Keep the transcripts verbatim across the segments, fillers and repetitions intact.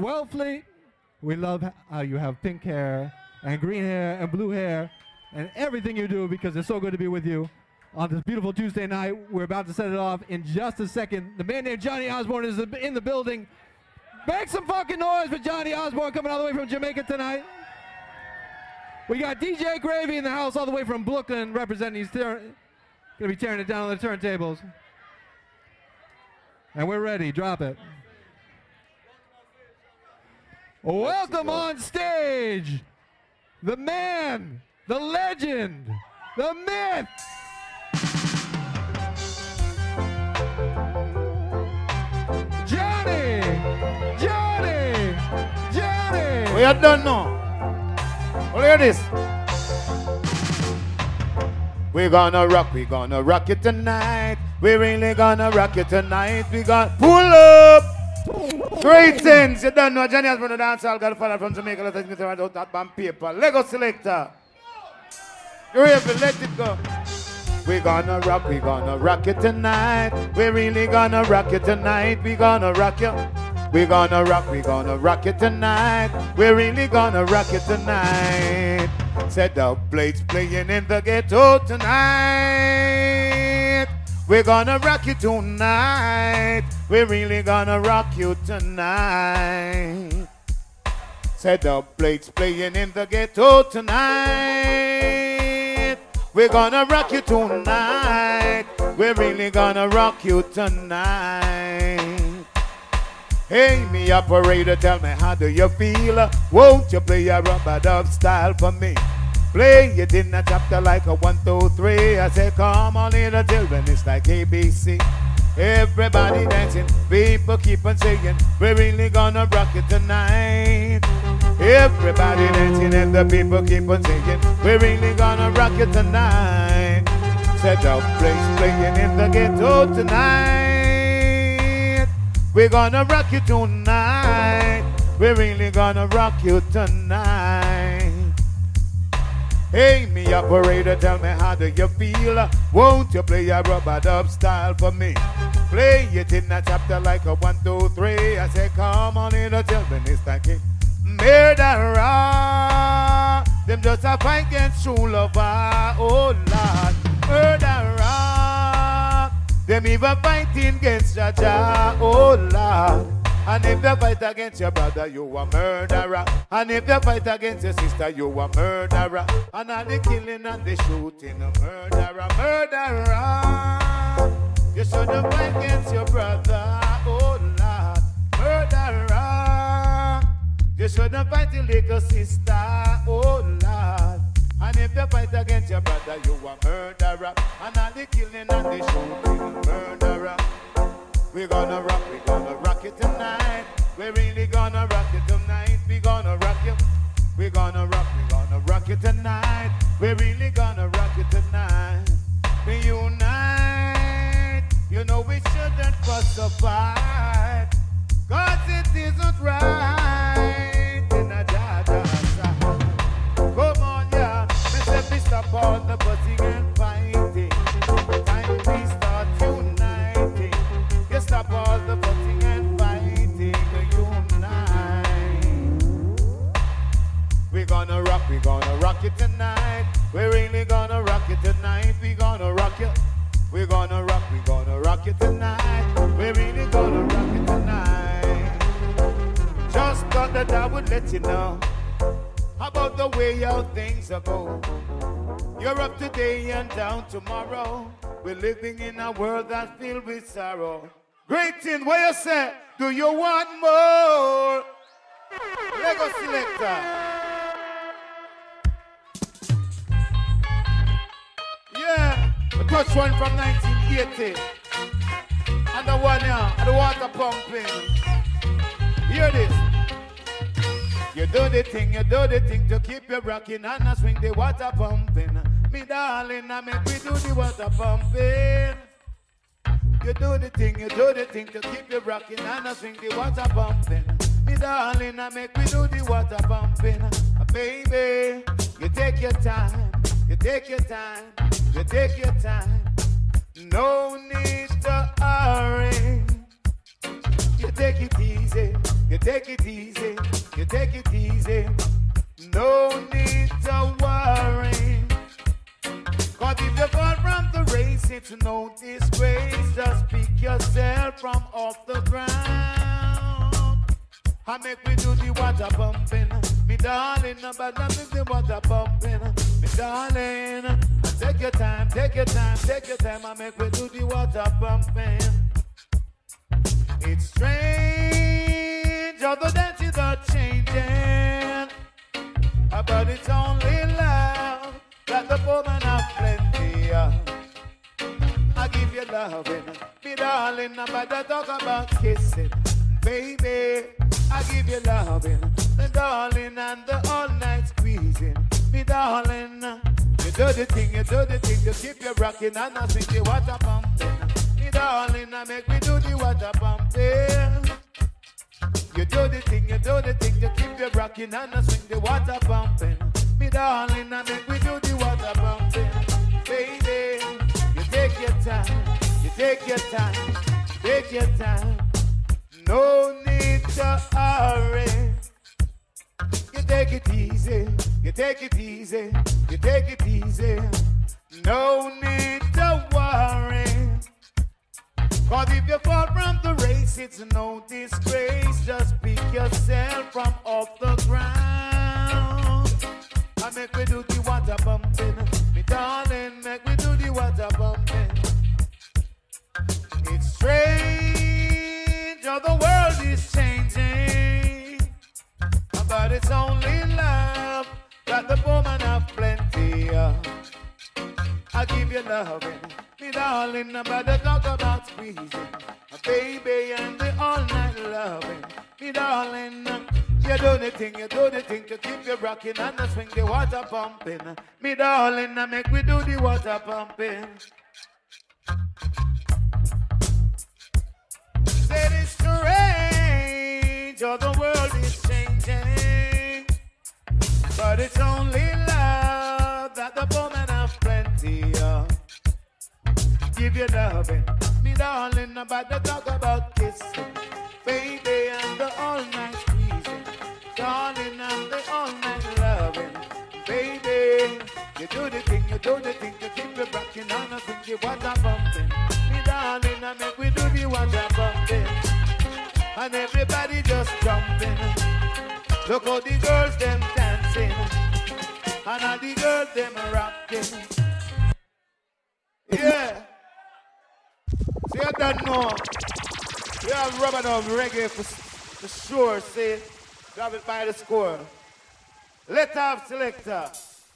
Wellfleet. We love how you have pink hair and green hair and blue hair and everything you do because it's so good to be with you on this beautiful Tuesday night. We're about to set it off in just a second. The man named Johnny Osborne is in the building. Make some fucking noise for Johnny Osborne coming all the way from Jamaica tonight. We got D J Gravy in the house all the way from Brooklyn representing. He's going to be tearing it down on the turntables. And we're ready. Drop it. Welcome on stage, the man, the legend, the myth. Johnny, Johnny, Johnny. We are done now. Look at this. We're gonna rock, we're gonna rock it tonight. We're really gonna rock it tonight. We got pull up. Greetings, you don't know Johnny Osborne, the dancehall godfather from Jamaica. Let us get out that band paper. Lego selector. You're here, let it go. We're gonna rock, we're gonna rock it tonight. We're really gonna rock it tonight. We're gonna rock it. We're gonna rock, we're gonna rock it tonight. We're really gonna rock it tonight. Set the plates playing in the ghetto tonight. We're gonna rock you tonight. We're really gonna rock you tonight. Set up plates playing in the ghetto tonight. We're gonna rock you tonight. We're really gonna rock you tonight. Hey, me operator, tell me how do you feel? Won't you play a rub-a-dub style for me? Play it in a chapter like a one, two, three. I say, come on, little children, it's like A B C. Everybody dancing, people keep on saying, we're really gonna rock it tonight. Everybody dancing and the people keep on saying, we're really gonna rock it tonight. Set up place playing in the ghetto tonight. We're gonna rock you tonight. We're really gonna rock you tonight. Hey, me operator, tell me how do you feel? Won't you play a rub-a-dub style for me? Play it in a chapter like a one, two, three. I say, come on, little children, it's like it. Murderer, them just a fight against true lover. Oh Lord, murderer, them even fighting against Jaja. Oh Lord. And if you fight against your brother, you a murderer. And if you fight against your sister, you a murderer. And all the killing and the shooting, a murderer, murderer. You shouldn't fight against your brother, oh Lord, murderer. You shouldn't fight your little sister, oh Lord. And if you fight against your brother, you a murderer. And all the killing and the shooting, a murderer. We're gonna rock, we're gonna rock it tonight. We're really gonna rock it tonight. We're gonna rock it. We're gonna rock, we're gonna rock it tonight. We're really gonna rock it tonight. We unite. You know we shouldn't fuss or fight, cause it isn't right in a Jaja side. Come on, yeah. We said we stop all the fussing and fighting. Time we start uniting. You stop all the fussing and fighting, unite. We're gonna rock, we're gonna rock it tonight. We're really gonna rock it tonight. We're gonna rock it. We're gonna rock, we're gonna rock it tonight. We're really gonna rock it tonight. Just thought that I would let you know about the way how things are going. You're up today and down tomorrow. We're living in a world that's filled with sorrow. Great thing, what you say? Do you want more? Lego selector. Yeah, the touch one from nineteen eighty. And the one here, and the water pumping. Hear this. You do the thing, you do the thing to keep you rocking and I swing the water pumping. Me darling, I make me do the water pumping. You do the thing, you do the thing to keep you rocking and I swing the water pumping. Me darling, I make me do the water pumping. Uh, baby, you take your time, you take your time, you take your time. No need to hurry. You take it easy, you you take it easy, you take it easy. No need to worry. Cause if you fall from the race, it's no disgrace. Just pick yourself from off the ground. I make me do the water pumping. Me darling, but I make the water pumping. Me darling, take your time, take your time, take your time. I make me do the water pumping. It's strange, all the dances are changing, but it's only love that the woman have plenty of. I give you loving, me darling, but I talk about kissing, baby. I give you loving, me darling, and the all night squeezing, me darling. You do the thing, you do the thing, you keep you rocking and I sing the water pumping. Me darling, I make me do the water pumping. You do the thing, you do the thing, you keep you rocking and I swing the water pumping. Me darling, I make me do the water pumping. Baby, you take your time, you take your time, take your time. No need to hurry. You take it easy, you take it easy, you take it easy. No need to worry. Cause if you fall from the race, it's no disgrace. Just pick yourself from off the ground. I make me do the water pumping. Me darling, make me do the water pumping. It's strange, how the world is changing, but it's only love that the woman have plenty of. I give you loving, me darling, but I talk about squeezing, baby, and the all night loving, me darling. You do the thing, you do the thing to keep you rocking and I swing the water pumping, me darling. I make we do the water pumping. Said it's strange, how the world is changing, but it's only love that the woman have plenty of. Give you loving, me darling, about to talk about kissing, baby, and the all night squeezing, darling, and the all night loving, baby. You do the thing, you do the thing, you keep you rocking on I think you water pumping, me darling, I make we do the water pumping, and everybody just jumping. Look how the girls them dancing, and all the girls them rocking. Yeah. See, I don't know. We have rubbing of reggae for, for sure, see? Grab it by the score. Let off selector.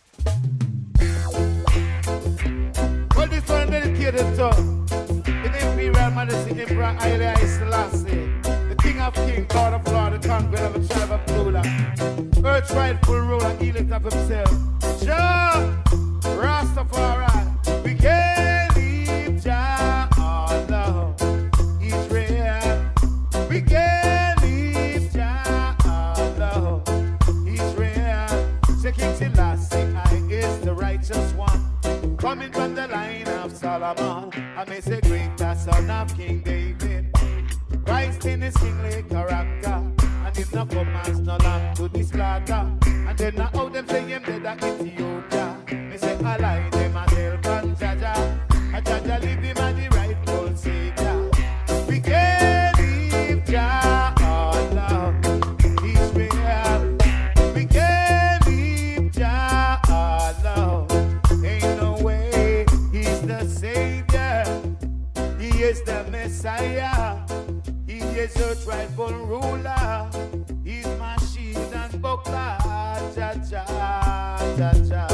Well, this one dedicated to the Imperial Majesty Emperor Haile Selassie, the King of Kings, Lord of Lords, the Conqueror of the tribe of Judah, Earth's rightful ruler, elect of himself. Jah Rastafari, we can't leave Jah alone. Israel, we can't leave Jah alone. Israel, say King Selassie, I is the righteous one, coming from the line of Solomon. I may say great the son of King David, Christ in his kingly character, and him no come as no lamb to the slaughter. And then now how them say him dead at Ethiopia. Me say I lie them a tell from Jaja, a Jaja leave him at the rightful Savior. We can't leave Jah alone. Israel, we can't leave Jah alone. Ain't no way, he's the Savior, he is the Messiah, he is the rightful ruler, he's my shield and buckler. Jah, Jah, Jah, Jah.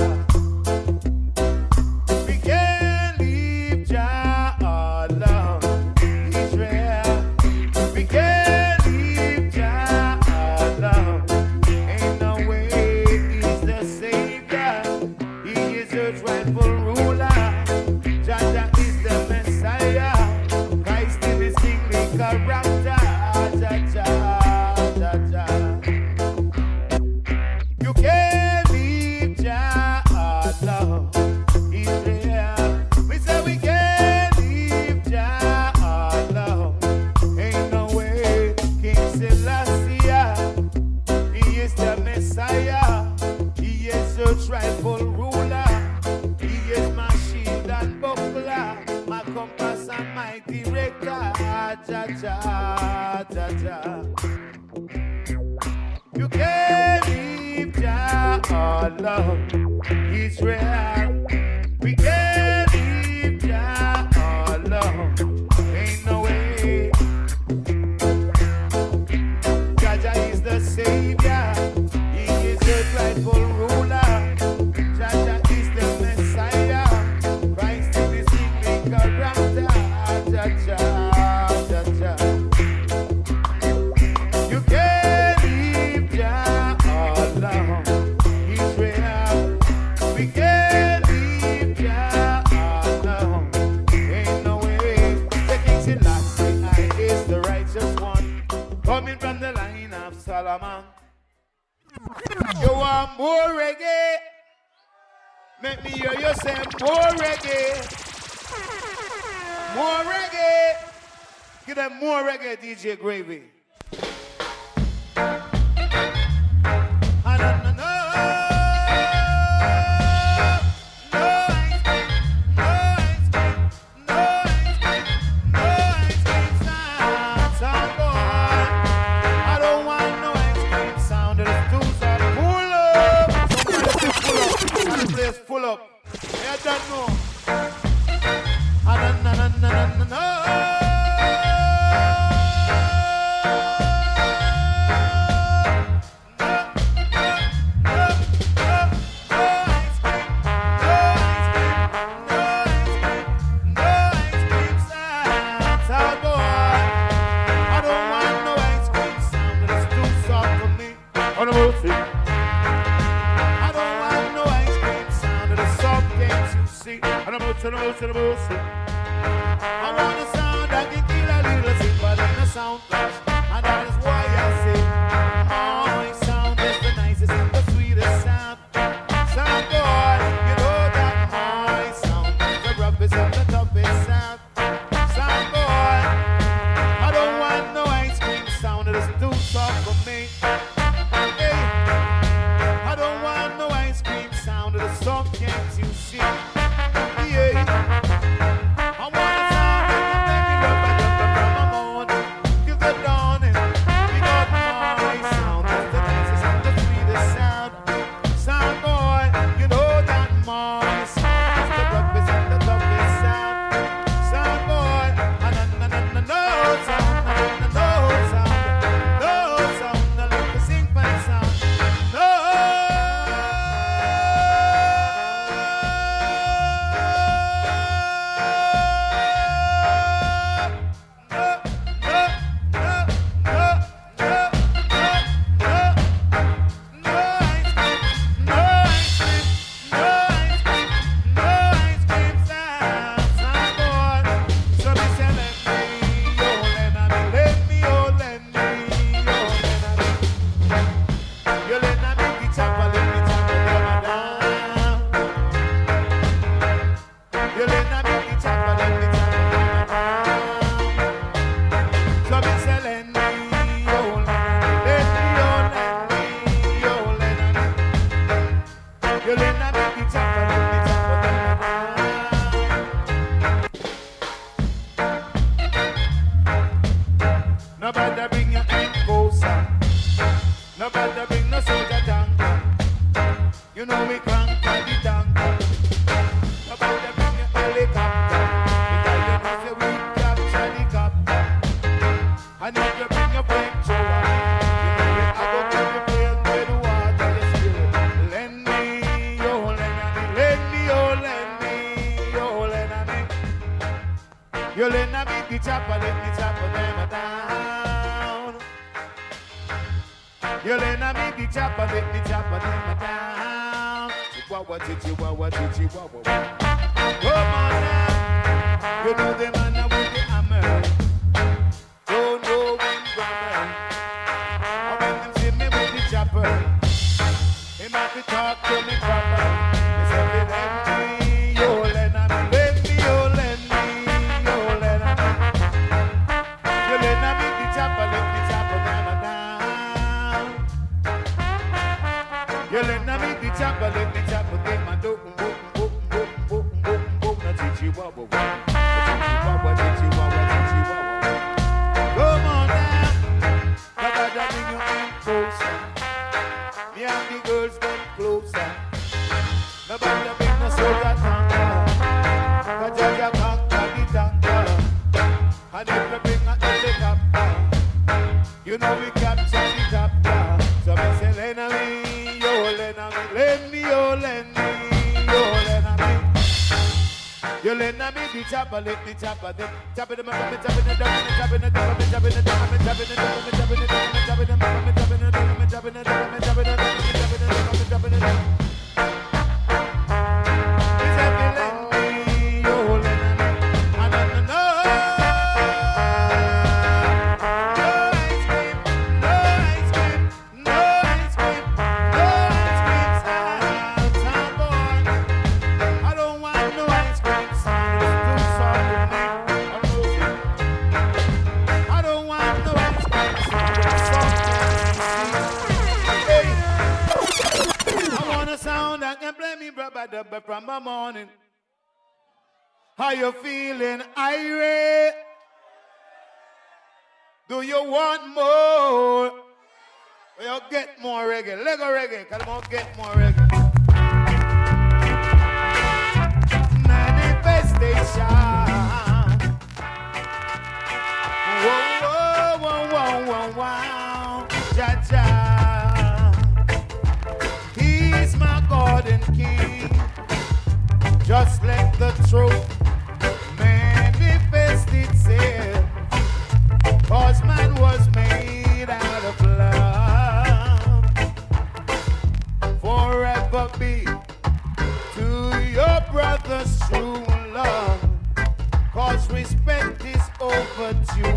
We can't leave Jah alone. Israel, we can't leave Jah alone. Ain't no way, he's the Savior, he is the rightful ruler. Jah, Jah is the Messiah, Christ in his kingly character. Jah, Jah, Jah, Jah. You can't leave Jah alone. Israel, we say we can't leave Jah alone. Ain't no way, King Selassie, cha, cha, cha. You can't leave Jah alone. He's real. We can't leave Jah alone. Ain't no way. Jah Jah is the Savior. He is the rightful ruler. Jah Jah is the Messiah. Christ in his kingly character. Jah Jah, Jah Jah. You can't leave Jah alone. He's real. We can't leave Jah alone. Ain't no way. The King Selassie I is the righteous one, coming from the line of Solomon. You want more reggae? Make me hear you say more reggae. More reggae. Give them more reggae, D J Gravy. Pull up. I don't know. I don't know. No, no, no, no, no. To the most, to the most. I want a sound that can kill a little simple in a sound clash. And that is why I say my sound is the nicest and the sweetest sound. Sound boy, you know that my sound is the roughest and the toughest sound. Sound boy, I don't want no ice cream sound that is too soft for me. Hey, I don't want no ice cream sound that is soft, can't you see? You let me beat the chopper, let me chopper them down. You let me beat the chopper, let me chopper them down. Chihuahua, chihuahua, chihuahua. Come on now, you know the man with the hammer. Don't know when brother. And when them see me with the chopper, he might be talk to me proper. They say they let me, you let me, let me, you let me. You let me beat the chopper, let me chopper, get my dope, boom, boom, boom, boom, boom, boom, now chihuahua, chihuahua, chihuahua, chihuahua. Go You know we capture the capture. So me say lend me, yo lend me, lend me, yo lend me, yo lend me. You lend me the chopper, let me chopper them. Chopping them up, me chopping it down, me chopping it down, me chopping it down, me chopping it down, me chopping it down, me chopping it down, me chopping it down, me chopping it down, me chopping it down, me chopping it down, me chopping it down. From the morning, how you feeling, irate? Do you want more? Or you get more reggae? Lego reggae, come on, get more reggae. Manifestation. Whoa, whoa, whoa, whoa, whoa, wow. Ja, ja. He's my God and King. Just let the truth manifest itself. Cause man was made out of love. Forever be to your brother's true love. Cause respect is overdue.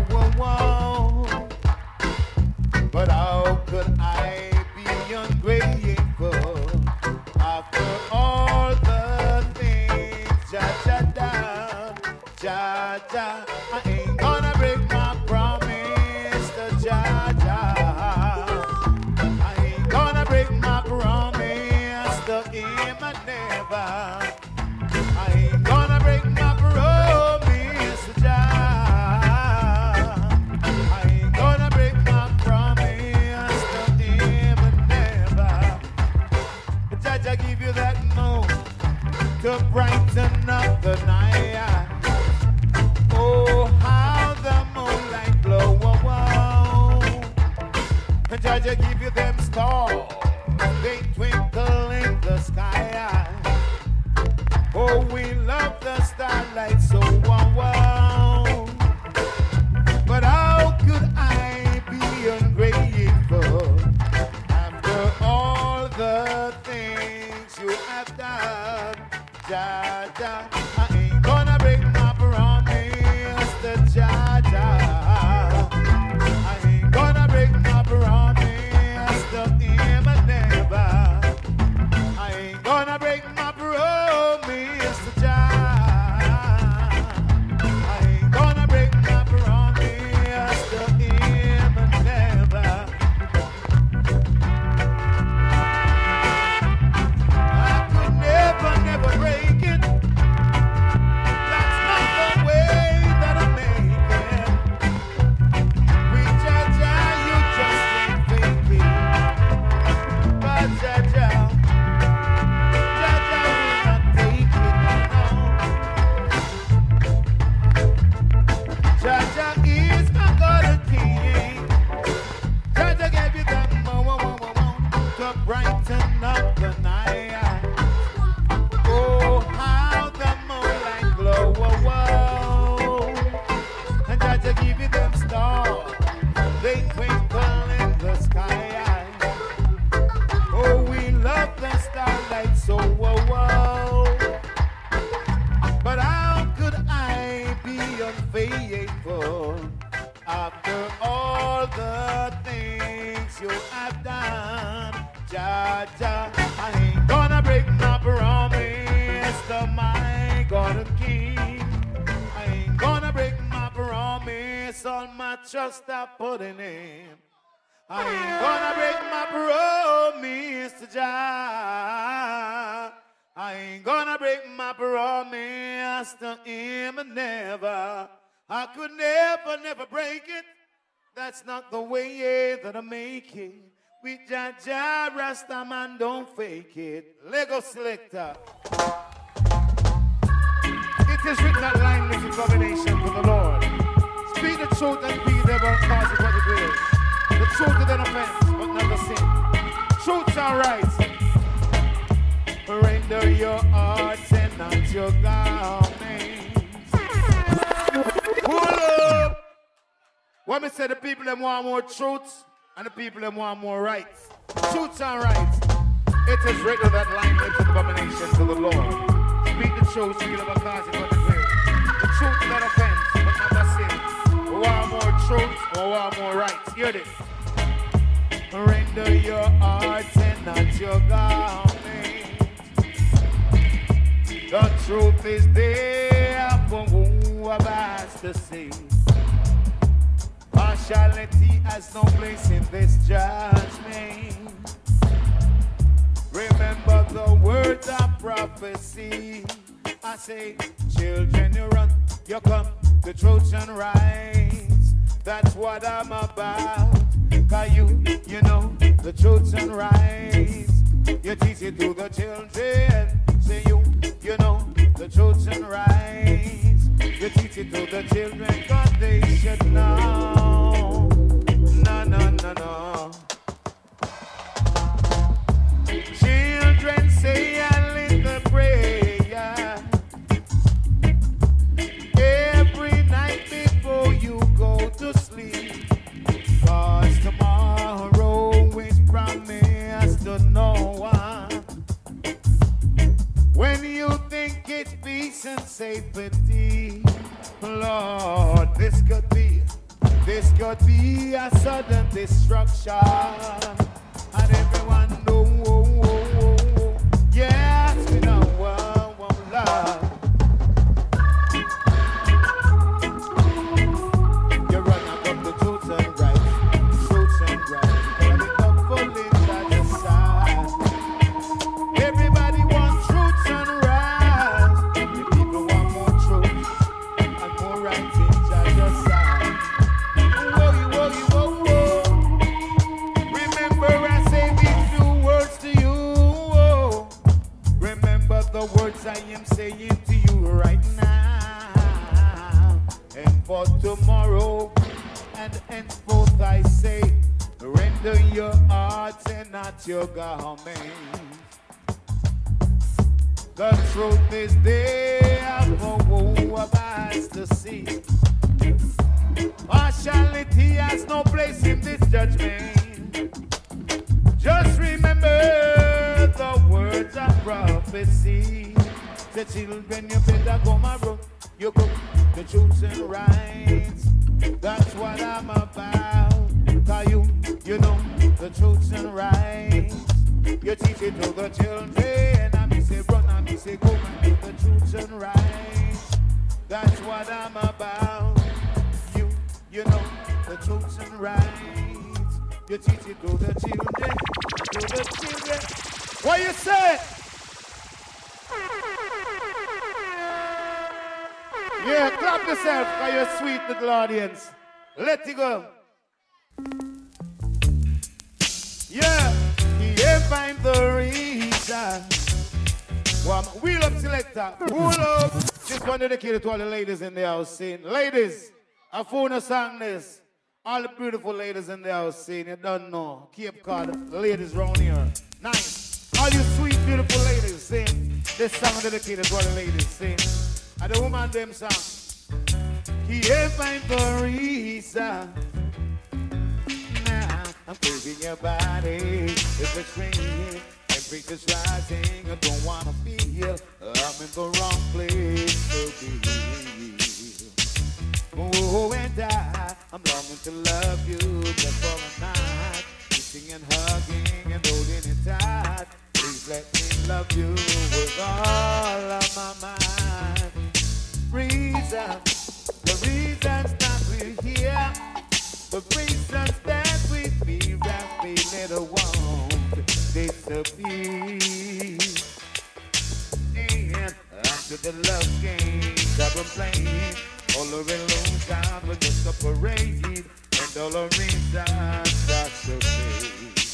But how could I be ungrateful after all the Ja, ja, da, ja, ja. I ain't gonna break my promise to Ja, ja. I ain't gonna break my promise to him and never. I ain't gonna break my promise to Ja. I ain't gonna break my promise to him and never. Ja, ja, give you that moon to brighten up the night. Oh, how the moonlight glow. Oh, oh. And Jah Jah give you them stars, they twinkle in the sky. Oh, we love the starlight so. Oh, oh. But how could I be ungrateful after all the things you have done? Ja, ja, I ain't gonna break my promise to Ja, ja. I ain't gonna break my promise to him and never. I ain't gonna break my promise to Ja. I ain't gonna break my promise to him and never. I could never, never break. Brighten up the night. Oh, how the moonlight glow. Oh, oh. And Jah Jah give you them stars, they twinkle in the sky. Oh, we love the starlight so. Oh, oh. But how could I be unfaithful after all the things you have done? Ja, ja, I ain't gonna break my promise to my God and King. I ain't gonna break my promise, all my trust I put in him. I ain't gonna break my promise to Jah. I ain't gonna break my promise to him and never. I could never, never break it. That's not the way that I make it. With Jah Jah, Rasta man don't fake it. Lego Selector. It is written that line is a combination to the Lord. Speak the truth and be never cause it what it is. your heart and not your garment. Pull up. What me say, the people that want more truth and the people that want more rights. Truth and rights. It is written that line lips an abomination to the Lord. Speak the truth, speak of a cause it was clear. The truth that offends, but never sin. We want more truth, we want more rights. Hear this. Render your heart and not your garment. The truth is there for who have asked to see. Partiality has no place in this judgment. Remember the words of prophecy. I say, children, you run, you come, the truth and rights. That's what I'm about. Cause you, you know, the truth and rights. You teach it to the children. Say you, you know, the truth and rights. You teach it to the children, cause they should know. No, no, no, no. Children say a little prayer every night before you go to sleep. Cause tomorrow is promised to no one. When you think it's peace and safety, Lord, this could be, this could be a sudden destruction. And everyone know, oh, oh, oh, yes, we know, oh, oh, love. You run up on the truth and right, truth and right. You gotta be humble inside your side. Everybody wants truth and right. The people want more truth and more right inside your side. Whoa, whoa, whoa, whoa. Remember I say these few words to you. Oh. Remember the words I am saying to you right now. And for tomorrow and henceforth I say, render your hearts and not your garments. The truth is there for who have eyes to see. Partiality has no place in this judgment. Just remember the words of prophecy. The children, you better go my road. You go the truth and rights. That's what I'm about. Cause you, you know the truth and rights. You teach it to the children. And me say run, and me say go and do the truth and rights. That's what I'm about. You, you know the truth and rights. You teach it to the children, to the children. What you say? Yeah, clap yourself, cause you're sweet little audience. Let it go. Yeah, you find the reason. Well, wheel up selector, pull up. Just one dedicated to all the ladies in the house scene. Ladies, I phone a song this. All the beautiful ladies in the house scene, you don't know. Cape Cod, ladies round here. Nice. All you sweet, beautiful ladies sing. This song dedicated to all the ladies sing. And the woman them song. He ain't find the reason. Nah, I'm craving your body. If it's raining, temperature's rising. I don't wanna feel I'm in the wrong place to be. Oh, and I, I'm longing to love you just for a night. Kissing and hugging and holding it tight. Please let me love you with all of my mind. Reason, the reasons that we're here, the reasons that we feel that we little won't disappear. And after the love game that we're playing, all the illusion was just a parade, and all the reasons that's okay.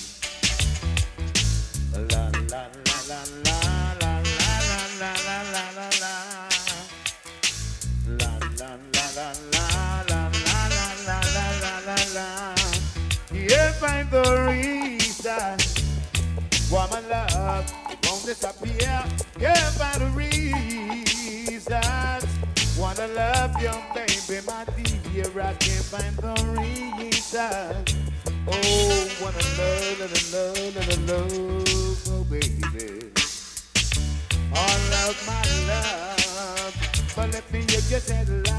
La la la la la la la la la la la la. La la la la la la la la la la la la. You find the reason why my love won't won't disappear. Yeah, by the reasons. Wanna love you, baby, my dear. I can't find the reason. Oh, wanna love, love, love, love, love, oh baby. All of my love, but let me hear you say la,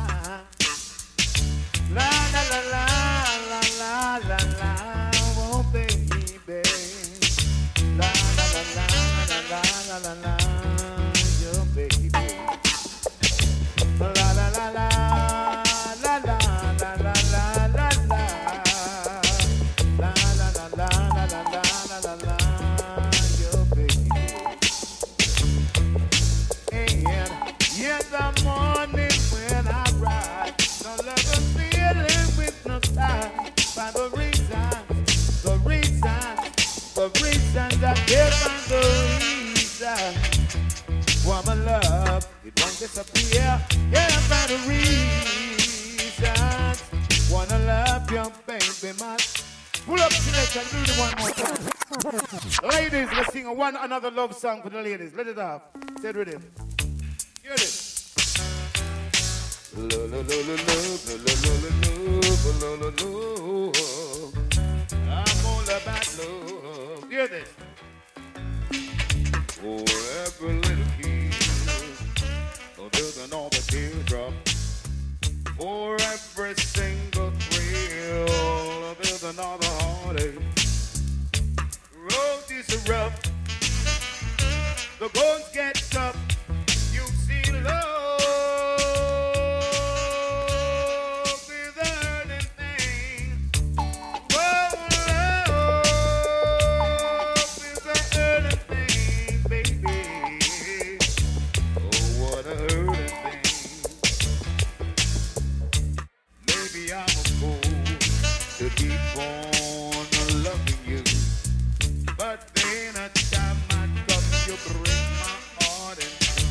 la la la la la la la la, oh baby, la la la la la la la la la, oh baby, la la la la la la la la la la la, la la la la la la la la, oh baby. In the morning when I rise, no longer feeling with no style. By the reason, the reason, the reason that they find the reason. Woman love, it won't disappear. Yeah, by the reasons. Wanna love you, baby, my. Pull up selection, do it one more time. Ladies, let's sing a one another love song for the ladies. Let it off. Say it with him. Hear this. Love, love, love, love, love, love, love, love, love. I'm all about love. Hear this. For every little kiss, other than all the teardrop. For every single thrill, other than all the heartache. Road is rough. The bones get tough. You see love. Keep on loving you, but then a time I come, you break my heart in two.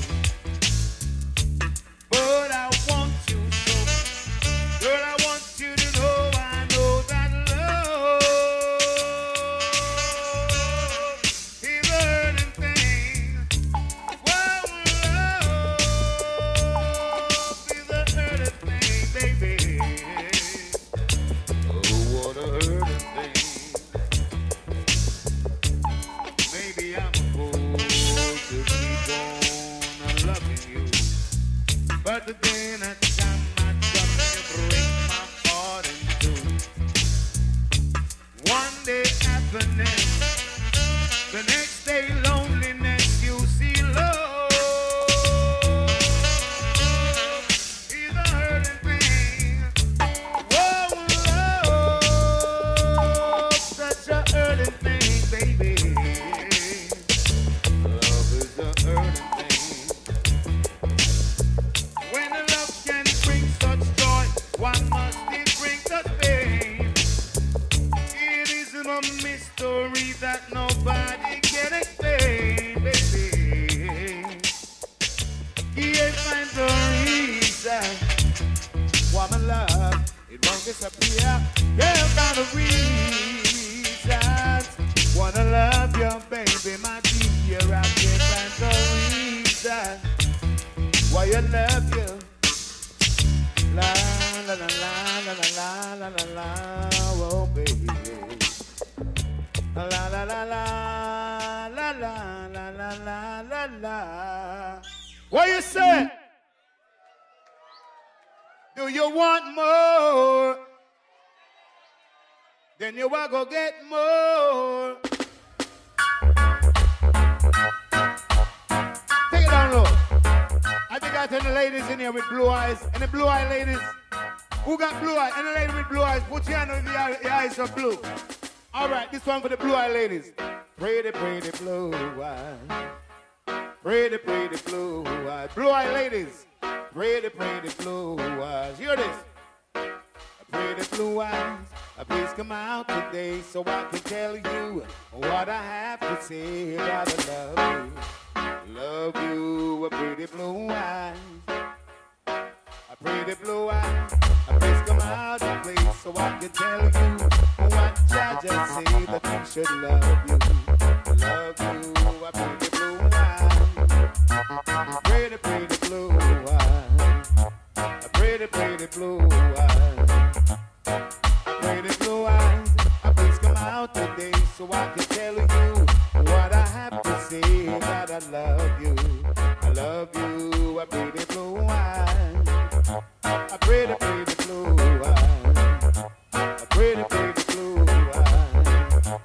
But I want you so, girl, I want you to know I know that love is a hurting thing. Well, love is a hurting thing, baby. What a hurting thing. Maybe I'm a fool to keep on loving you, but then at time I come to break my heart in two. One day happiness, the next day loneliness. You see love is a hurting thing. Whoa, such a hurting thing, baby. Love is a hurting thing. When a love can bring such joy, why must it bring such pain? It isn't a mystery that nobody can explain, baby. Can't find the reason. Woman love, it won't disappear. Can't find the reason. Wanna love you, baby, my dear. I can't find the reason why I love you. La la la la la la la la la, oh baby. La la la la la la la la la la la. What you say? Do you want more? Then you are gonna get more. Take it down low. I think I tell the ladies in here with blue eyes. And the blue eye ladies, who got blue eyes? And the lady with blue eyes, put your hand on the eye, your eyes are blue. All right, this one for the blue eye ladies. Pretty, pretty blue eyes. Pretty, pretty blue eyes. Blue eye ladies. Pretty, pretty blue eyes. Hear this. Pretty blue eyes. Please come out today so I can tell you what I have to say. Gotta love you. Love you, a pretty blue eyes. A pretty blue eyes. Please come out and play so I can tell you what I just say that you should love you. Love you, a pretty blue eyes. Pretty, pretty blue eyes. Pretty, pretty blue eyes. Pretty blue eyes. Please come out today so I can tell you what I have to say. That I love you. I love you. A pretty blue eyes. A pretty, pretty blue eyes. A pretty, pretty blue eyes.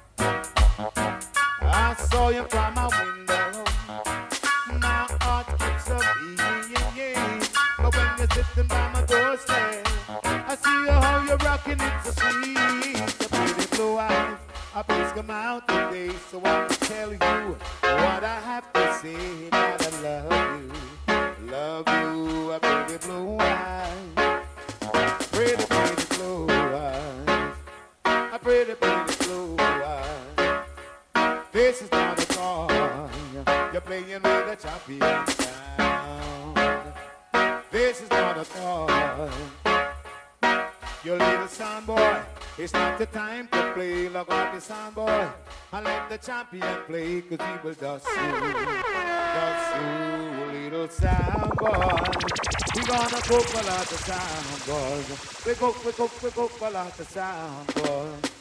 I saw you from my window. My heart keeps a beating. But when you're sitting by my doorstep, I see you how you're rocking it so sweet. The pretty blue eyes. I please come out today so I can tell you what I have to say. That I love you, love you, a pretty blue eyes, pretty, pretty blue eyes, a pretty, pretty blue eyes. This is not a song, you're playing with a champion sound. This is not a song, your little son boy. It's not the time to play like all the sound boy. I let the champion play, cause he will dust you, dust you, little sound boy. We gonna cook a lot of sound boys. We cook, we cook, we cook a lot of sound boys.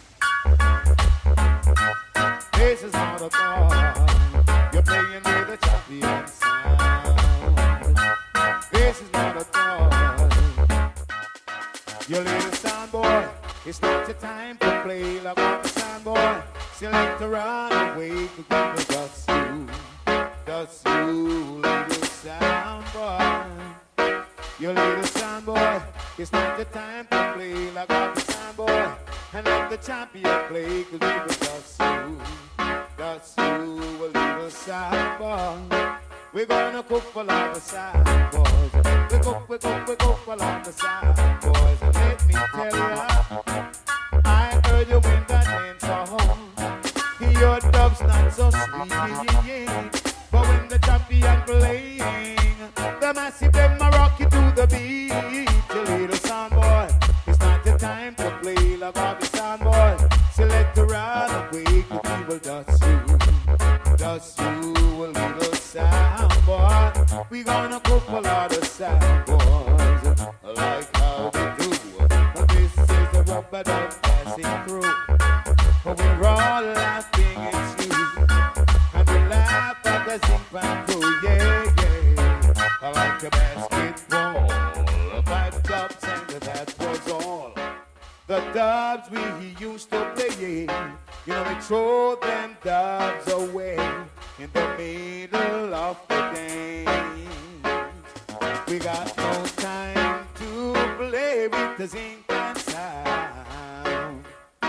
This is not a toy. You're playing with the champion sound. This is not a toy. Your little sound boy. It's not your time to play like on the sound boy. Select to run away, cause people dust you, dust you, little sound boy. Your little sound boy. It's not your time to play like on the sound boy. And let the champion play, cause people dust you, dust you, a little sound boy. We're gonna cook for all the sound boys. We cook, we cook, we cook for all the sound boys. And let me tell you, I heard you in the dance hall. Your dub's not so sweet, but when the champion playing, the massive them a rock you to the beat. Your little sound boy, it's not the time to play like all the sound boy. Select to run away, cause he will dust you, dust you, a little sound boy. We gonna cook a lot of sound boys, like how we do. This is the rubber dub passing through. We're all laughing at you, and we laugh at the zinc crew, yeah, yeah. I like a basketball, five dubs, and that was all. The dubs we used to play, you know, we throw them dubs away in the middle of the dance. We got no time to play with the zinc and sound.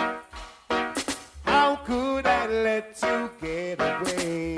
How could I let you get away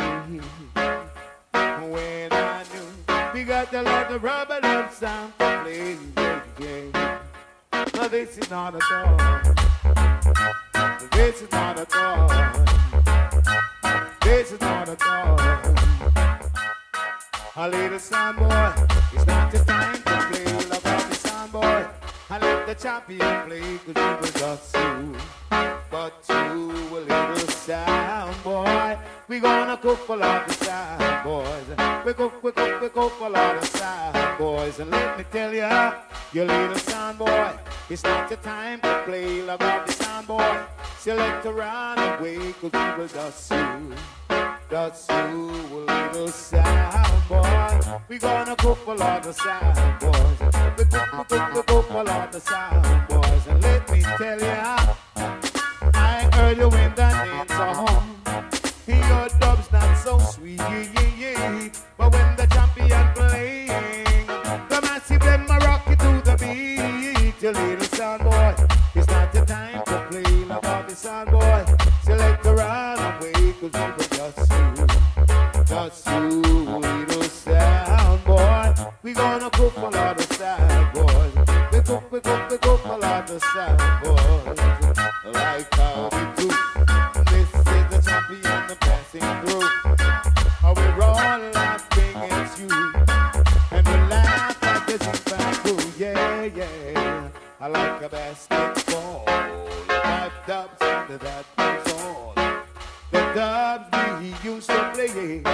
when I knew we got to let the rubber dub sound to play? Yeah, yeah. No, this is not a toy. This is not a toy. This is not a toy. A little sound boy, it's not the time to play like all the sound boy. I let the champion play, cause he will dust you, but you a little sound boy. We gonna cook for all the sound boys. We cook, we cook, we cook for all the sound boys. And let me tell ya, you little sound boy, it's not the time to play like all the sound boy. Select to run away, cause we will dust you, dust you, a little sound boy. We gonna cook for all the sound boys. We cook, we cook, we cook for all the sound boys. And let me tell ya, I heard you in the dance hall. Your dub's not so sweet, but when the champion playing, the massive them a rock you to the beat. Your little sound boy, it's not the time to play like all the sound boy. Select to run away, cause we will dust you, dust you, little sound boy. We gonna cook for all the sound boys. We cook, we cook, we cook for all the sound boys, like how we do. This is the champion, the passing through. How we're all laughing at you, and we laugh at the zinc crew, yeah, yeah. I like a basketball, five dubs, and that was all. The dubs we used to play,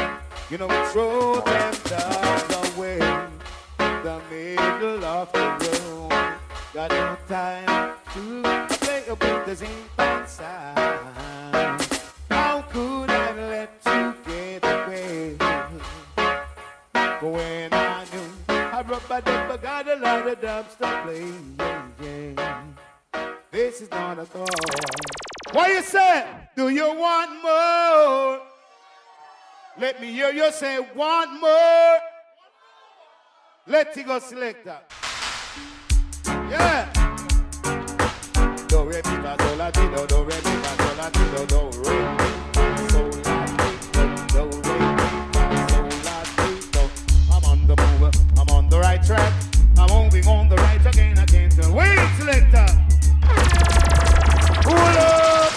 You know, throw them dogs away in the middle of the room. Got no time to play with the zinc and sound. How could I let you get away? When I knew I rub my dub, I got a lot of dubs to play. Yeah, yeah. This is not a call. What you say? Do you want more? Let me hear you say, want more? Let it go, selector. Yeah. Do re mi fa sol la ti do, do re mi fa sol la ti do, do re mi fa sol la ti do, do re mi fa sol la ti do. I'm on the move, I'm on the right track. I'm moving on the right again, I can't turn. Wait, selector. Pull up.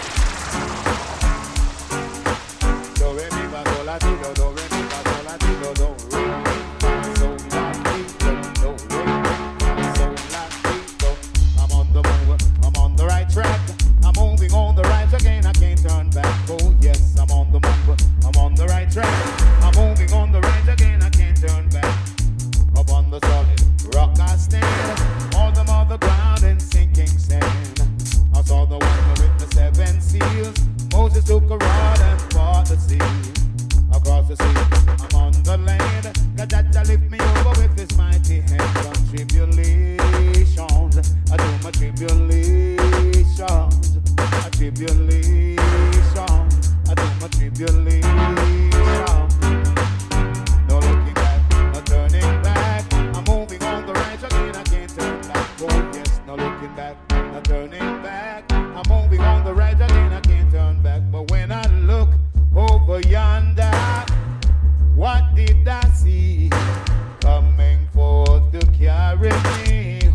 Do re mi fa sol la ti do, do re mi fa sol la ti do, do re mi fa sol la ti do, do re mi fa sol la ti do. I'm on the move, I'm on the right track. I'm moving on the right again, I can't turn back. Oh yes, I'm on the move, I'm on the right track. I'm moving on the right again, I can't turn back. Up on the solid rock I stand, on the mother ground and sinking sand. I saw the one with the seven seals. Moses took a rod and part the sea. Across the sea, I'm on the land. God Jah lift me over with his mighty hand. From tribulations, I do my tribulations. A tribulation, I do my tribulation. No looking back, no turning back. I'm moving on the right again, I can't turn back. Oh yes, no looking back, no turning back. I'm moving on the right again, I can't turn back. But when I look over yonder, what did I see? Coming forth to carry me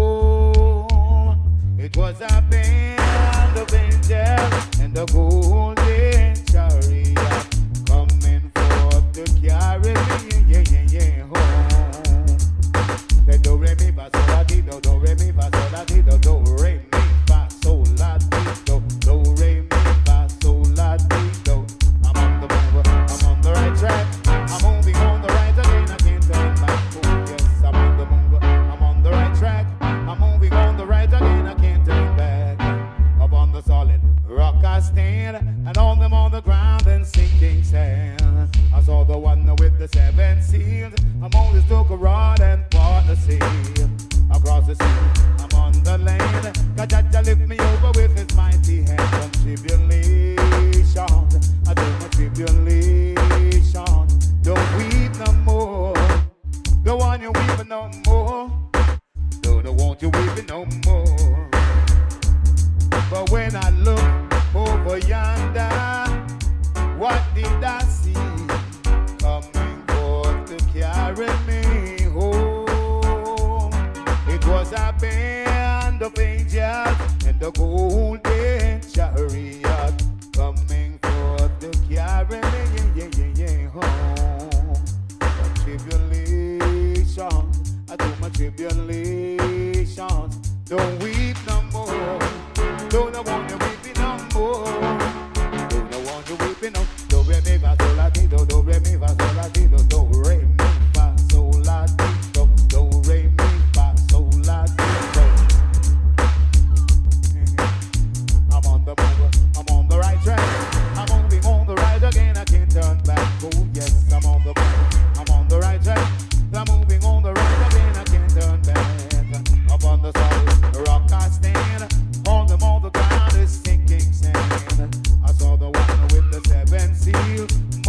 home. It was a band of angels and a golden chariot coming forth to carry me, yeah, yeah, yeah, home. The do re mi fa sol la ti do, do re mi fa sol la ti do, do re mi fa sol la ti do, do re mi fa sol la ti do. I'm on the move, I'm on the right track. I'm moving on the right again, I can't turn back. Oh yes, I'm on the move, I'm on the right track. I'm moving on the right again, I can't turn back. Up on the solid rock I stand, and on them on the ground and sinking sand. I saw the one with the seven seals. I'm always took a rod and part the sea. Across the sea, I'm on the land. God Jah lift me over with his mighty hand. From tribulation, I do my tribulation. Don't weep no more. Don't want you weeping no more. Don't, don't want you weeping no more. But when I look over yonder, what did I see? Coming forth to carry me home. It was a band of angels and a golden chariot coming forth to carry me, yeah, yeah, yeah, yeah, home. From tribulation, I do my tribulations. Don't weep no more. Don't I want you weeping no more. Don't I want you weeping no. Do re mi fa sol la ti do, do re mi fa sol la ti do, do re mi fa sol la ti do, do re mi fa sol la ti do. I'm on the move, I'm on the right track. I'm moving on the right again, I can't turn back. Oh yes, I'm on the move, I'm on the right track. I'm moving on the right again, I can't turn back. Up on the solid rock I stand, on them all the ground is sinking sand. I saw the one with the seven seals.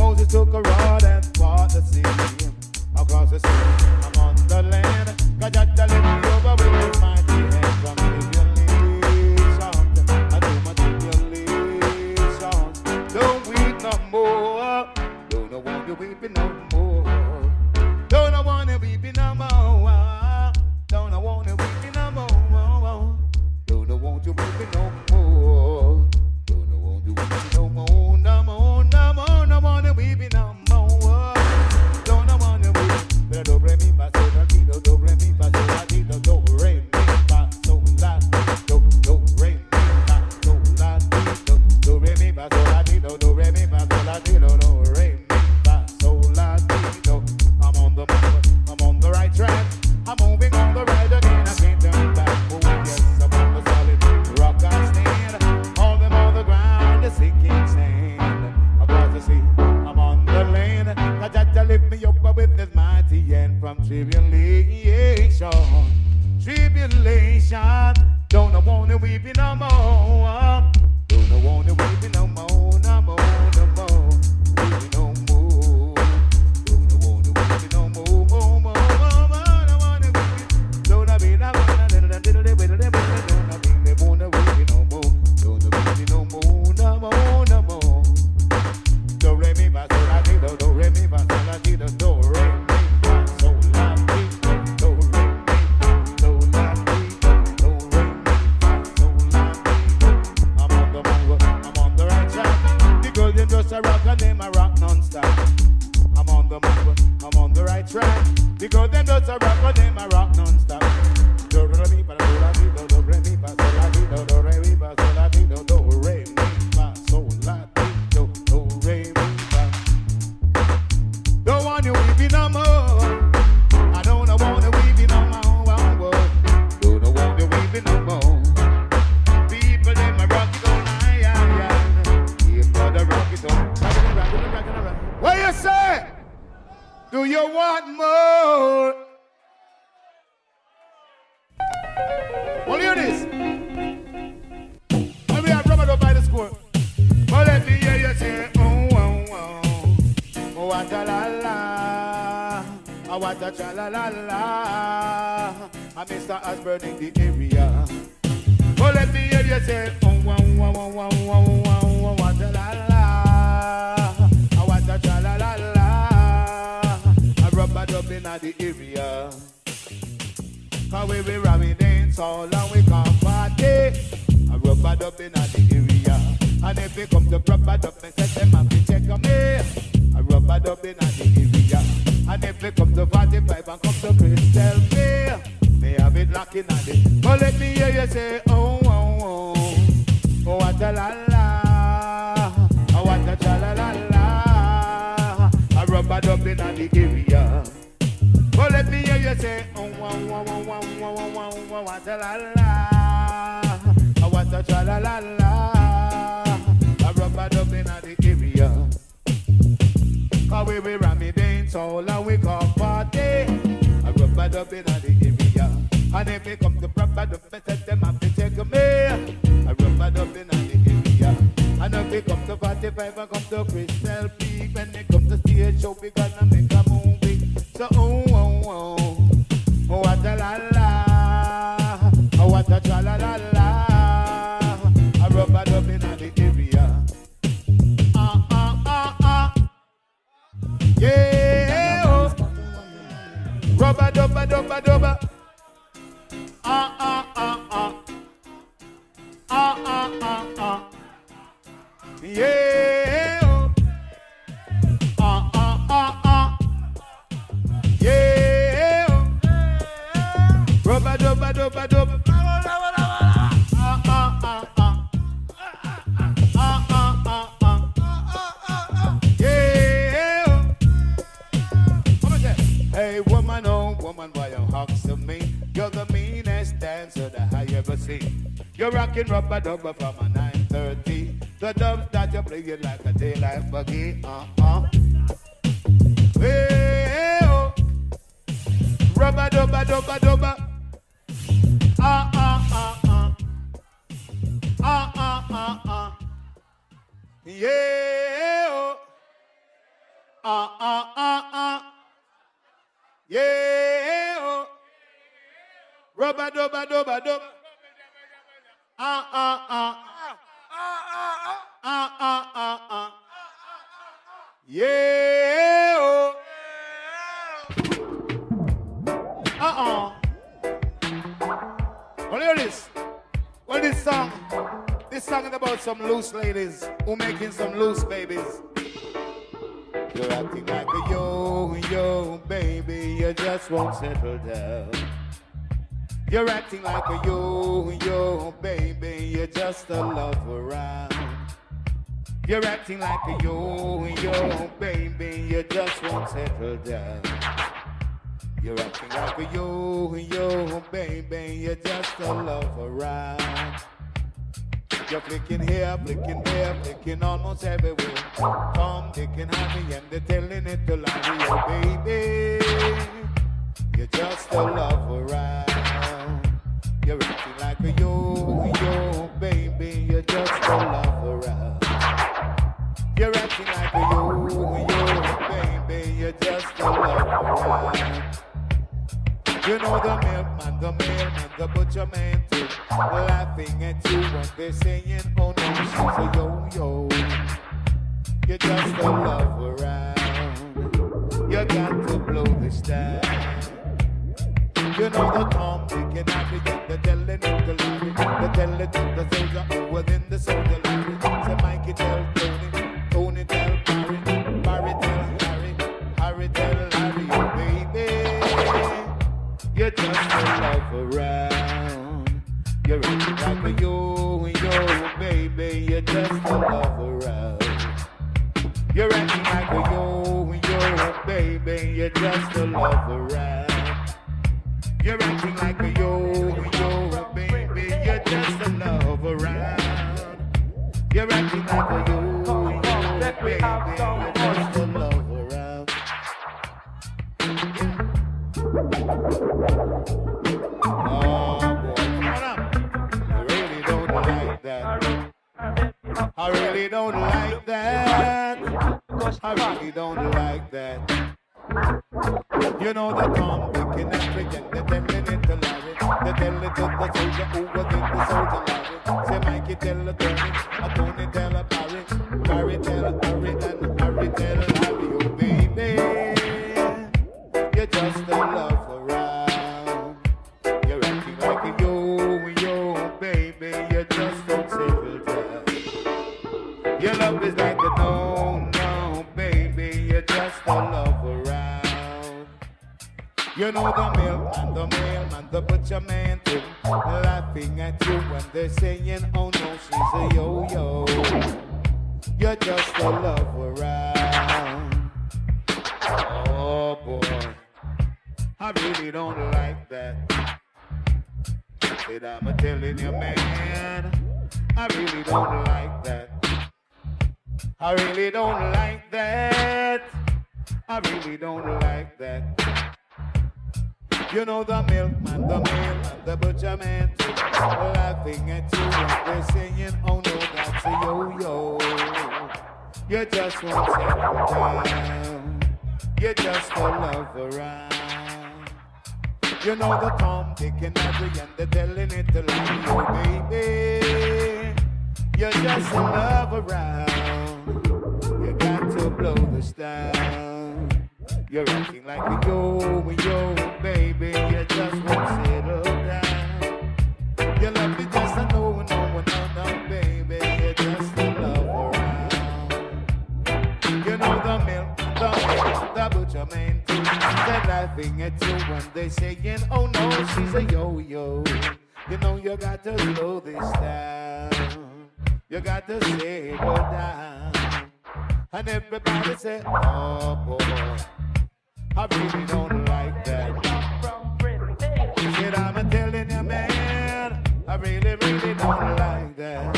non-stop. I'm on the move, I'm on the right track. Because them just a rock, but them a rock non-stop. Do re mi fa sol la ti do, do re mi fa sol la ti do, do re mi fa sol la ti do, do re mi fa sol la ti do, do re mi fa. Don't want you weeping no more. I don't want you weeping no more. Don't want you weeping no more. People them a rock it on high, high, high. Keep the rock it on. Rock it, rock it, rock it. What you say? Do you want more? Well, hear this. Let me have rubber up by the score. But let me hear you say, oh, oh, oh. Oh, what a la la. Oh, what a cha la la la. And Mister Osborne in the area. But let me hear you say, oh, oh, oh, oh, oh, oh, oh, oh, what a la la. Oh, what a cha la la la. A rubber dub in the area. Cause we be ramming dance all and we can't party. A rubber dub in the area. And if we come to rubber dub, me set them up to check on me. A rubber dub in the area. And if we come to forty-five and come to Crystal Bay, me have it locking on it. But let me hear you say, oh, oh, oh. Oh, what a la la. Oh, what a cha la la la. A rubber dub in the area. But let me hear you say, oh, oh, oh, oh, oh, oh, oh, oh, what a la la. Oh, what a cha la la la. A rubber dub in the area. Cause we be rammy dance all and we call party. A rubber dub in the area. And if we come to rubber dub, me set them up to take me. A rubber dub in the area. And if we come to forty-five and come to Crystal Peak, when they come to stage show, we gonna make a movie. So oh, oh, oh, oh, what a la la, oh, what a cha la la la, a rubber dub in the area. Ah, ah, ah, ah, yeah, oh, rubber dubba dubba dubba. Ah, ah, ah, ah, ah, ah, ah, ah, yeah, oh, ah, ah, ah, ah. Yeah, rubber dubba dubba dubba. Ah ah ah ah. Ah ah ah ah. Yeah. Come on, say. Hey woman, oh woman, why you hugs to me? You're the meanest dancer that I ever seen. You're rocking rubber dubba from a nine thirty. The dubs that you play it like a daylight buggy. Uh uh. Hey oh. Rubber dubba dubba dubba. Ah ah ah ah. Ah ah ah ah. Yeah. Oh. Ah ah ah ah. Yeah. Oh. Rubber dubba dubba dubba. Ah ah ah. Ah ah ah ah. Yeah. Oh. Uh-uh. Well, hear this. Well, this song, this song is about some loose ladies who making some loose babies. You're acting like a yo, yo, baby, you just won't settle down. You're acting like a yo, yo, baby, you're just a love around. You're acting like a yo, yo, baby, you just won't settle down. You're acting like a yo, yo, baby, you're just a love around. You're flicking here, flicking there, flicking almost everywhere. Tom, Dick, and Harry, and they're telling it to Larry, oh baby, you're just a love around. You're acting like a yo, yo, baby, you're just a love around. You're acting like a yo, yo, baby, you're just a love around. You know the milkman, the mailman, the butcher man too, laughing at you when they're saying, oh no, she's a yo-yo. You're just a love around. You got to blow this down. You know the Tom, Dick, and Harry, the telling it to Larry, the telling it to the soldier within the soldier Larry. So Mikey tell Tony, Tony tell Barry, Barry just a love around. You're acting like a yo, yo, baby, you're just a love around. You're acting like a yo, yo, baby, you're just a love around. You're acting like a yo, yo, baby, you're just a love around. You're acting like a yo, yo, baby, you're just a love around. Oh boy, come on up. I really don't like that. I really don't like that. I really don't like that. You know the Tom, Dick, and everything. They're telling it to Larry. They're telling it to the soldier who was in the soldier Larry. Say Mikey tell the Tony, a Tony tell a Barry, Barry tell a Harry, and Harry tell Larry, oh baby, you're just a love around. You're acting like a yo, yo, baby, you're just don't settle down. Your love is like a no, no, baby, you're just a love around. You know the milkman, the mailman, the butcher man too, laughing at you when they're saying, oh no, she's a yo-yo. You're just a love around. Oh boy, I really don't like that. Said I'm a telling you, man, I really don't like that. I really don't like that. I really don't like that. You know the milkman, the mailman, the butcher man too, laughing at you when they're saying, oh no, that's a yo-yo. You just won't settle down. You're just a love around. You know the Tom, Dick, and Harry, and they're telling it to Larry, oh baby, you're just a love around. You got to blow this down. You're acting like a yo, yo, baby, you just won't settle down. Your love is just a no, no, no, no, baby, you're just a love around. You know the milk, the milk, the butcher man too, they're laughing at you when they're saying, oh no, she's a yo-yo. You know you got to slow this down. You got to settle down. And everybody say, oh boy, I really don't like that. Said I'm telling you, man, I really, really don't like that.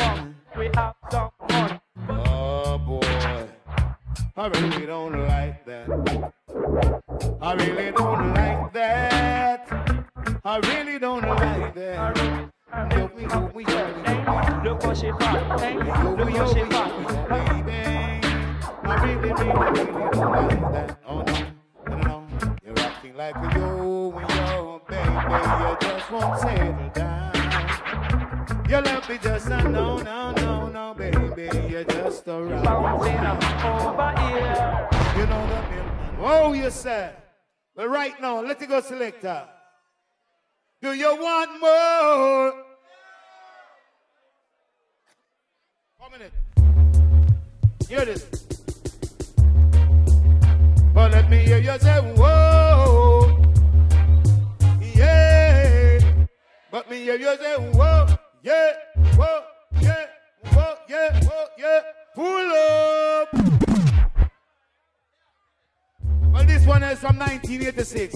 Oh boy, I really don't like that. I really don't like that. I really don't like that. Yo, we, yo, we, yo, we, look what she found, hey, look what she found, baby. I really, really, really don't like that. Oh no, no, no, you're acting like a yo, yo, baby. You just won't settle down. Your love is just a no, no, no, no, baby. You're just around. Over here. You know the milkman. Oh, you said. But right now, let it go, selector. Do you want more? One minute. Hear this. But let me hear you say, whoa, yeah. But me hear you say, whoa, yeah, whoa, yeah, whoa, yeah, whoa, yeah. Pull up. Well, this one is from nineteen eighty-six.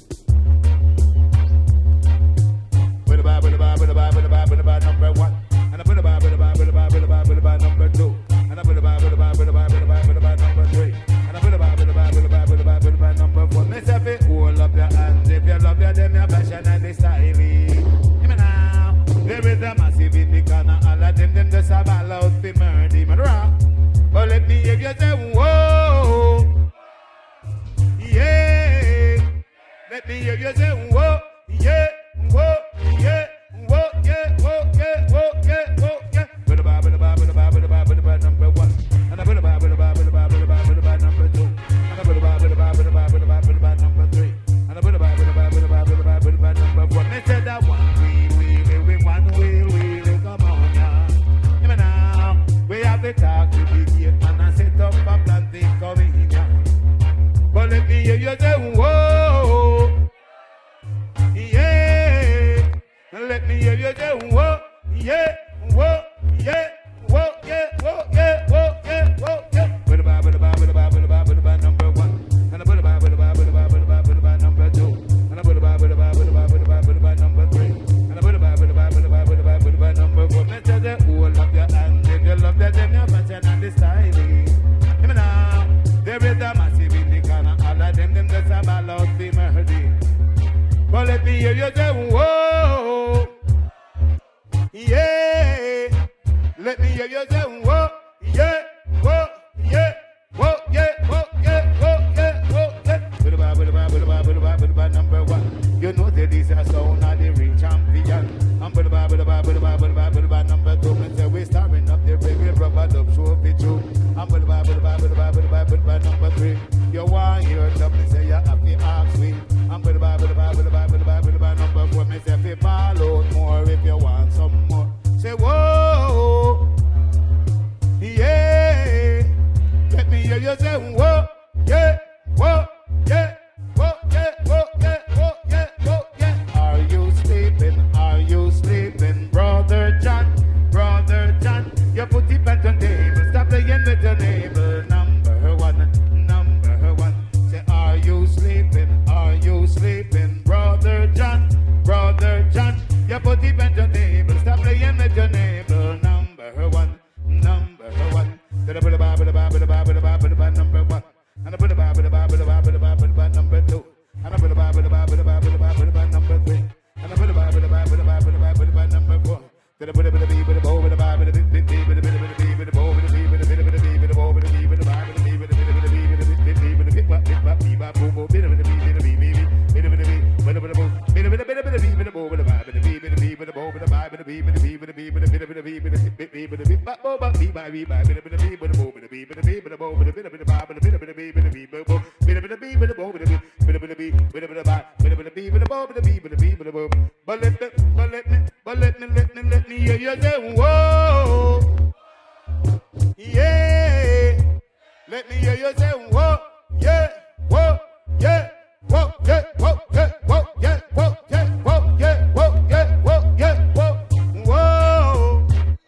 With the bar, with the bar, with the bar, with the bar, with the bar, number one. And I put the bar, with the bar, with the bar, with the bar, with the bar, number two. And I put the bar, with the bar, with the bar, with the bar, with the bar, number three. And I put the bar, with the bar, with the bar, with the bar, with the bar, number four. Miss Effie, hold up your hands. If you love your them, your fashion and the styling. Hear me now. There is a massive in the corner. All of them, them just have all out for murder, man, rock. But let me hear you say, whoa. Yeah. Let you say, whoa, yeah, whoa, yeah, whoa, yeah, whoa, yeah, whoa, yeah, whoa, yeah. With a bar, with a bar, with a bar, with a bar, with a bar, number one. And I put a bar, with a bar, with a bar, with a bar, with a bar, number two. And I put a bar, with a bar, with a bar, with a bar, with a bar, number three. And I put a bar, with a bar, with a bar, with a bar, with a bar, number four. Me tell you, who love your hand, if you love that, then your fashion and the styling. Hear me now, there is a massive in the corner, all of them, them just a ball out the melody. But let me hear you say, whoa, yeah. Let me hear you say, whoa, yeah, whoa, yeah, whoa, yeah, whoa, yeah, whoa, yeah, whoa, yeah. With a bar, with a bar, with a bar, with a bar, with a bar, number one. You know that this is a sound of the real champion. I'm with a bar, with a bar, with a bar, with a bar, with a bar, number two. And say we're starring up the reggae rubber dub show for true. I'm with a bar, with a bar, with a bar, with a bar, with a bar, number three. You want your dub, me say you have to ask me. I'm with a bar, with a bar, with a bar, with a bar, with a bar, number four. Me say if you fall out more if you want some more. Say whoa, yeah. Let me hear you say whoa, yeah, whoa, yeah, whoa, yeah, whoa, yeah, whoa, yeah, whoa, yeah. Are you sleeping? Are you sleeping, brother John? Brother John, you put it back on the table. Stop playing with your neighbor. Number one, number one. Say, are you sleeping? Are you sleeping, brother John? Brother John, you put it back on the table. Stop playing with your neighbor. Number one, number one. Then I put a bar, put a bar, put a bar, put a bar, put a bar, number one. And I put a bar, put a bar, put a bar, put a bar, put a bar, number two. And I put a bar, put a bar, put a bar, put a bar, put a bar, number three. And I put a bar, put a bar, put a bar, put a bar, put a bar, number four. Then I put a bit of B with a bow with a bar with a bit, bit, bit, with a bit, with a B with a bow with a B with a bit, with a B with a bow with a B with a bar with a B with a bit, with a B with a bit, bit, bit, with a bit, bit, bit, bit, bit, boom, boom, bit, with a B, with a B, B, bit, with a B, with a bit of boom, bit, with a bit, with a B with a bow with a bar with a B with a B with a bow with a bar with a B with a B with a B with a bit, with a B with a bit, bit, with a bit, but bow, but B by B by bit, with a B with a bow with a B with a B with a bow with a bit, with a bar with a bit, with a B with a B with a bow, bit, with a B with a bow with a bit, with a bit of B with a bit of bar, with a bit of B with a bow with a B with a B with a bow. But let me, but let me, but let me, let me, let me hear you say whoa, yeah. Let me hear you say whoa, yeah, whoa, yeah, whoa, yeah, whoa, yeah, whoa, yeah, whoa, yeah, whoa, yeah, whoa, yeah, whoa, yeah, whoa, whoa,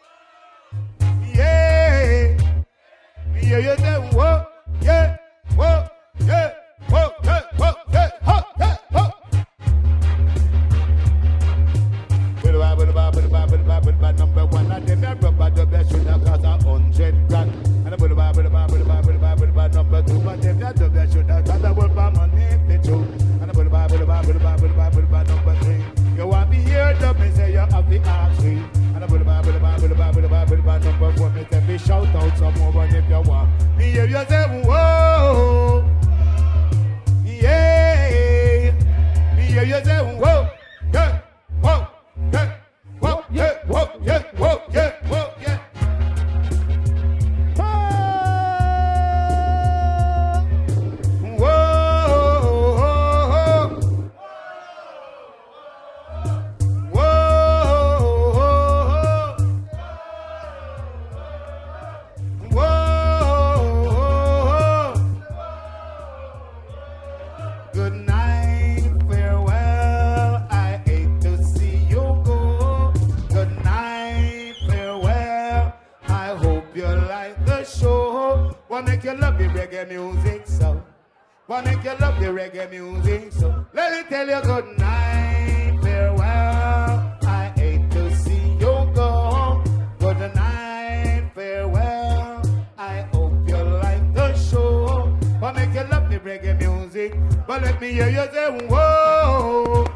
yeah. Me hear you say whoa, yeah, whoa, yeah, whoa, yeah, whoa, yeah, whoa, yeah, whoa. With a bar, with a bar, with a bar, with a bar, with a bar, number one. And them a rubber dub that should have cost a hundred grand. And I put a bar, with a bar, with a bar, with a bar, with a bar, number two. But them a dub that should have cost a world for money if they true. And I put a bar, with a bar, with a bar, with a bar, with a bar, number three. You want me here, dub me say you have the ask me. And I put a bar, with a bar, with a bar, with a bar, with a bar, number four. Me say me shout out some more one if you want. Me hear you say whoa, yeah. Me hear you say whoa, yeah, whoa, yeah. Whoa, yeah, whoa, yeah, whoa, yeah, whoa, yeah. What make you love the reggae music so? What make you love the reggae music so? Let me tell you good night, farewell. I hate to see you go. Good night, farewell. I hope you like the show. What make you love the reggae music? But let me hear you say whoa,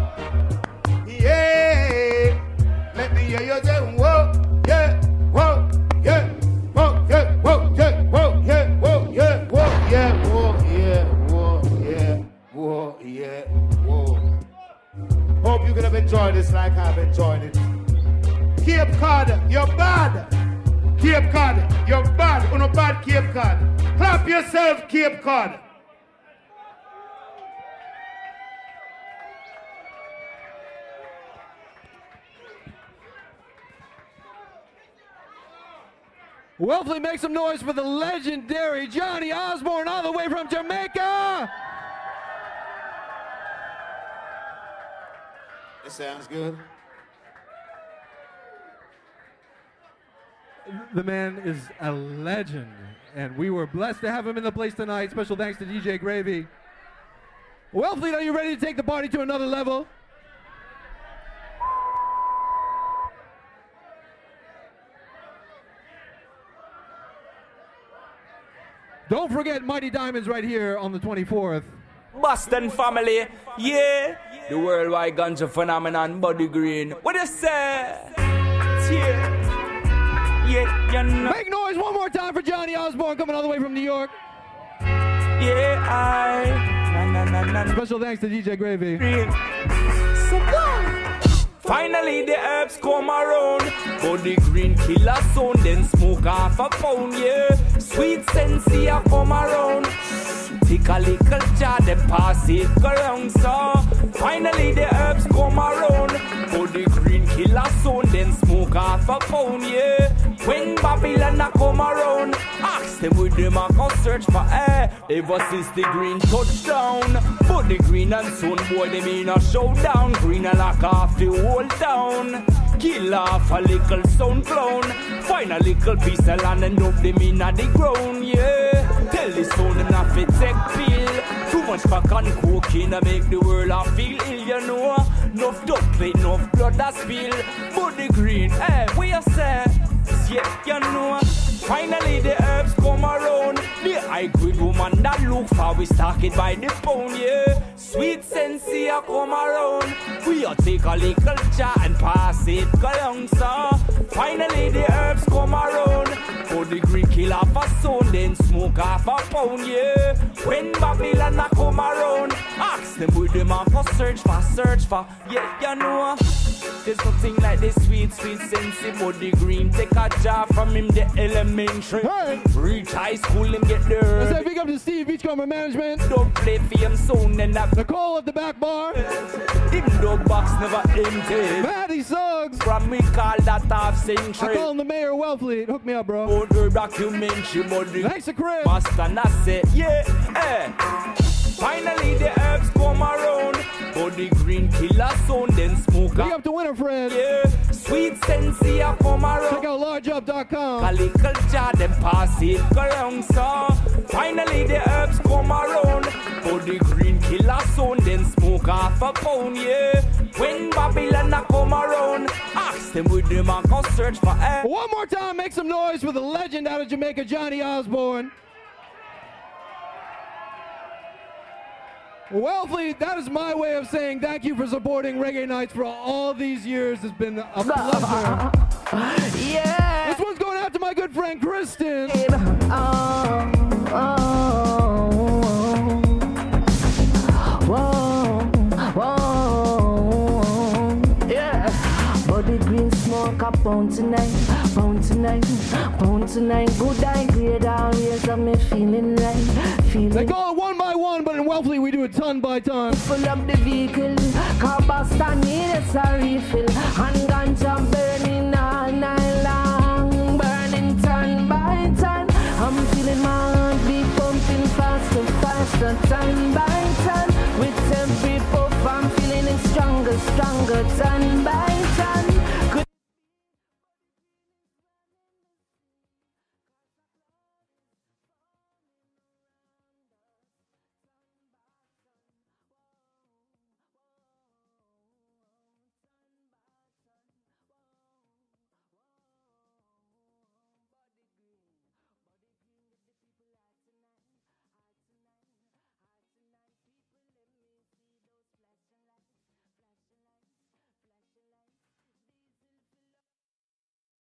yeah. Let me hear you say whoa, yeah, whoa, yeah. Whoa, yeah, whoa, yeah, whoa, yeah, whoa, yeah, whoa, yeah, whoa, yeah, whoa, yeah, whoa, yeah, whoa. Hope you could have enjoyed this like I've enjoyed it. Cape Cod, you're bad. Cape Cod, you're bad. Uno bad Cape Cod. Clap yourself, Cape Cod. Well, please make some noise for the legendary Johnny Osborne all the way from Jamaica. It sounds good. the man is a legend, and we were blessed to have him in the place tonight. Special thanks to D J Gravy. Wellfleet, are you ready to take the party to another level? Don't forget Mighty Diamonds right here on the twenty-fourth. Boston family, yeah. The worldwide ganja phenomenon, Body Green. What you say? Yeah, yeah, you know. Make noise one more time for Johnny Osborne coming all the way from New York. Yeah, I. Na, na, na, na. Special thanks to D J Gravy. So finally the herbs come around. Body Green kill a sound, then smoke off a pound, yeah. Sweet Sensei come around. Take a little jar, then pass it around, so finally the herbs come around. Body Green kill a sound, then smoke off a pound, yeah. When Babylon a come around, ask them with them a go search for air. Ever since the Green touchdown, Body Green and Son boy them in a showdown. Green a lock off the whole town. Kill off a little sound clown. Find a little piece of land and dump them in a the ground, yeah. Tell the sound them not fit take pill. Too much crack and cocaine to make the world a feel ill, you know. Enough duck play, enough blood that spill. Body Green, eh, we are say, yeah, you know. Finally the herbs come around. The high grade woman that look for we stock it by the pound, yeah. Sweet Sensei a come around. We a take a little jar and pass it along, so finally the herbs come around. Body Green kill off a sound, then smoke off a pound, yeah. When Babylon a come around, ask them with them and for search for, search for, yeah, you know. There's nothing like this sweet, sweet Sensei. Body Green take a jar from him the elementary. Hey. Reach high school him get there. Let's say big up to Steve Beachcomber Management. Don't play for him soon and that Nicole at the back bar. him dog box never empty. Matty Suggs. From me call that half I century. call him the mayor of Wellfleet. Hook me up, bro. Older documentary body. Thanks to Chris. Master and I say, yeah, eh. Finally the herbs come around. Body Green kill a sound, then smoke Big up. up to Winifred. Yeah, Sweet Sensei a come around. Check out large up dot com. A little jar, then pass it around, so finally the herbs come around. Body Green kill a sound, then smoke off a pound, yeah. When Babylon a come around, ask them with them and go search for air. One more time, make some noise for the legend out of Jamaica, Johnny Osborne. Wellfleet, that is my way of saying thank you for supporting Reggae Nights for all these years. It's been a pleasure. Yeah. This one's going out to my good friend Kristen. Oh, oh, whoa, whoa, yeah. Body Green smoke a pound tonight, pound tonight, pound tonight. Good I grade always, I'm feeling right, feeling. They call it one by one, but in Wellfleet we do it ton by ton. Full of the vehicle, car Boston needs a refill, and ganja burning all night long, burning ton by ton. I'm feeling my heart beat pumping faster, faster, ton by